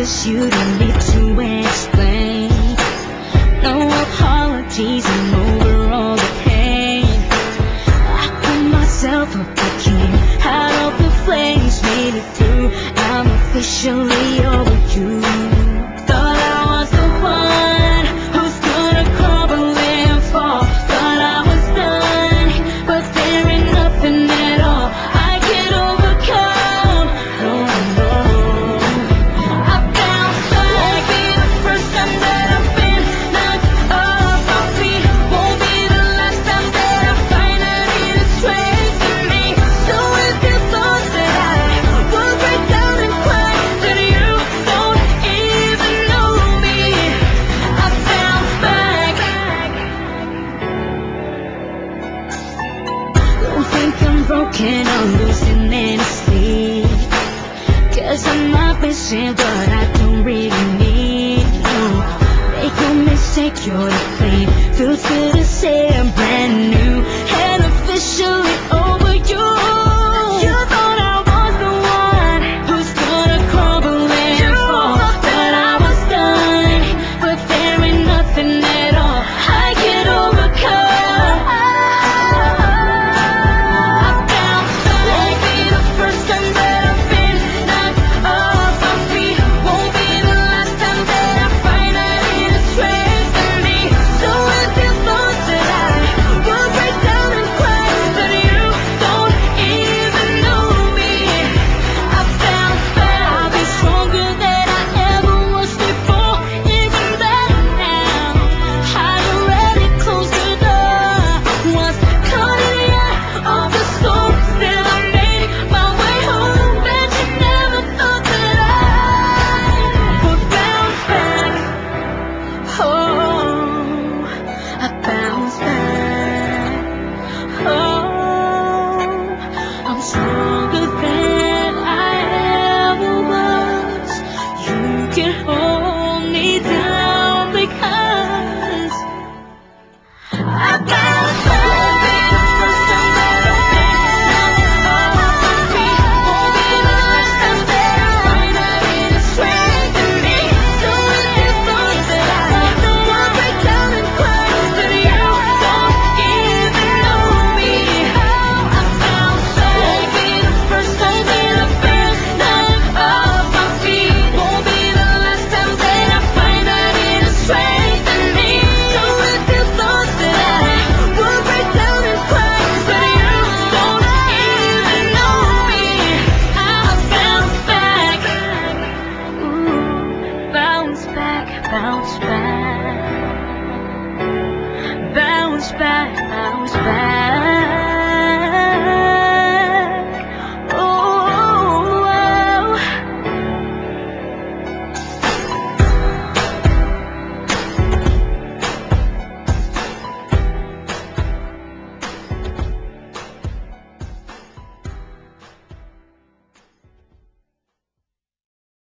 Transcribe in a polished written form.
'cause you don't need to explain. No apologies, I'm over all the pain. I put myself up, I came out of the flames, made it through, I'm officially over you. Thought I was the one who's gonna crumble and fall. Thought I was done, but there ain't nothing at all I can overcome. No, no, I bounced back. Won't be the first time that I've been knocked off my feet. Won't be the last time that I find that it is strength in me. So if you thought that I would break down and cry, then you don't even know me. I bounced back. Don't think I'm broken or losing any sleep, 'cause I'm not missing what I don't really need. No, make no mistake, you're to blame. Feels good to say I'm brand new and officially over you.